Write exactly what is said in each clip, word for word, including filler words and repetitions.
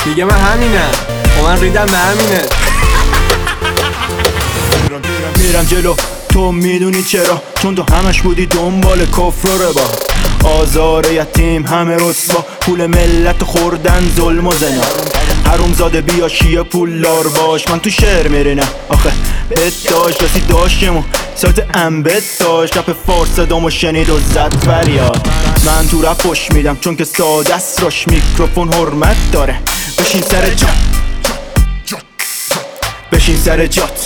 میگه من همینم و من ریدم به همینه. میرم جلو تو میدونی چرا، چون تو همش بودی دنبال کفر و ربا، آزار یتیم همه رسوا، پول ملت خوردن ظلم و زنا. حروم زاده بیا شیعه پولدار باش، من تو شعر میرینم آخه بت داشت رسی داشتمو سایت انبت داشت، رپ فارس صدامو شنید و زد فریاد. من تو رپ پشت میدم چون که ساده است، راش میکروفون حرمت داره. بشین سر جات بشین سر جات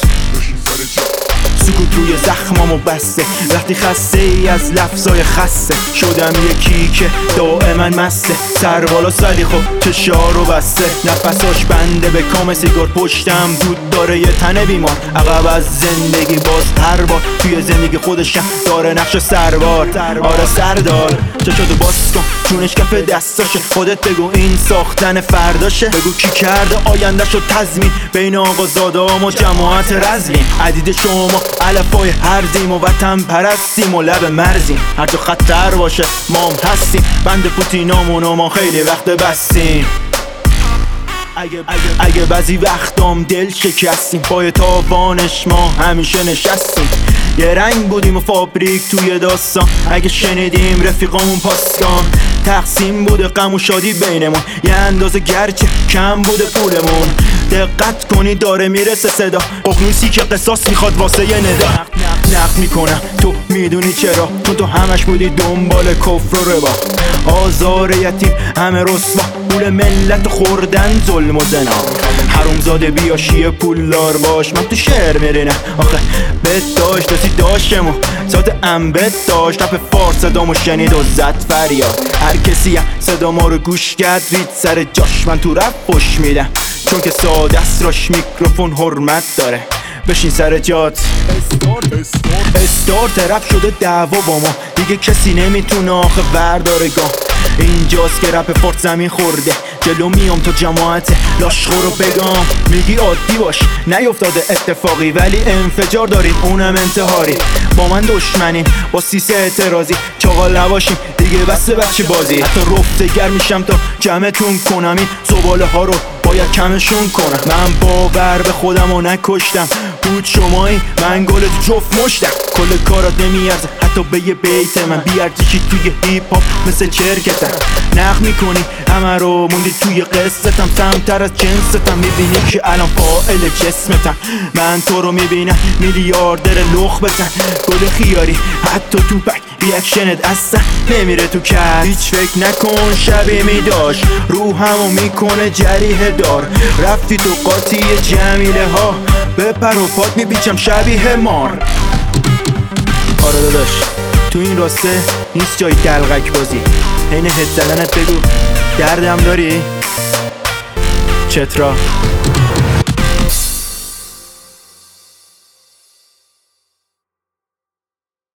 سکوت روی زخمامو بسته، وقتی خسته ای از لفظای خسته. شدم یکی که دائما مسته، سر بالا سری خب چشارو بسته. نفساش بنده به کام سیگار، پشتم دود داره یه تنه بیمار. عقب از زندگی باز هر بار، توی زندگی خودشم داره نقش سربار. آره سردار چشاتو باز کن، چونش کف دستاشه. خودت بگو این ساختن فرداشه، بگو کی کرده آیندهشو تضمین. بین آقا زادام و جماعت رزمین، عدید شما علفای هرزیم و وطن پرستیم و لب مرزیم. هر جا خطر باشه ما هم هستیم، بند پوتینامون و ما خیلی وقت بستیم. اگه, اگه, اگه بعضی وقتام دل شکستیم، پای تاوانش ما همیشه نشستیم. یه رنگ بودیم و فابریک توی داستان، اگه شنیدیم رفیقامون پاسکان. تقسیم بوده غم و شادی بینمون، یه اندازه گرچه کم بوده پولمون. دقت کنی داره میرسه صدا، ققنوسی که قصاص میخواد واسه یه ندا. نقد میکنم تو میدونی چرا، چون تو همش بودی دنبال کفر و ربا، آزار یتیم همه رسوا، پول ملت خوردن ظلم و زنا. حروم زاده بیا شیعه پولدار باش، من تو شعر میرینم آخه بت داشت رسی داشتمو ساعت انبت داشت. رپ فارس صدامو شنید و زد فریاد. هر کسی هم صدا ما رو گوش کرد رید سر جاش، من تو رپ پشت میدم چون که ساده است، راش میکروفون حرمت داره. بشین سر جات استارت رپ شده دعوا با ما، دیگه کسی نمیتونه آخه ورداره گام. اینجاست که رپ فارس زمین خورده، جلو میام تا جماعت لاشخورو بگم. میگی عادی باش نیفتاده اتفاقی، ولی انفجار داریم اونم انتحاری. با من دشمنیم با سیسه اعتراضی، چاقال نباشیم دیگه بس بچه بازی. حتی رفتگر میشم تا جمعتون کنم، این زباله ها رو باید کمشون کنم. من باور به خودم رو نکشتم، بود شمایی من گل تو جفت مشتم. کل کارات نمیارزه حتی به یه بیت من، بیارزشی توی هیپ هاپ مثل چرکتم. نقد میکنی همه رو موندی توی قصتم، سمتر از جنستم. میبینی که الان فاعل جسمتم، من تو رو میبینم میلیاردر لخ بزن. گل خیاری حتی تو بک ریاکشنت اصلا نمیره تو کت. هیچ فکر نکن شبیه میداشت، روحمو میکنه جریه دار. رفتی تو قاطی جمیله ها، به پر و پات میپیچم شبیه مار. آره داداش تو این راسته نیست جای دلغک بازی، حین هد زدنت بگو دردم داری چترا.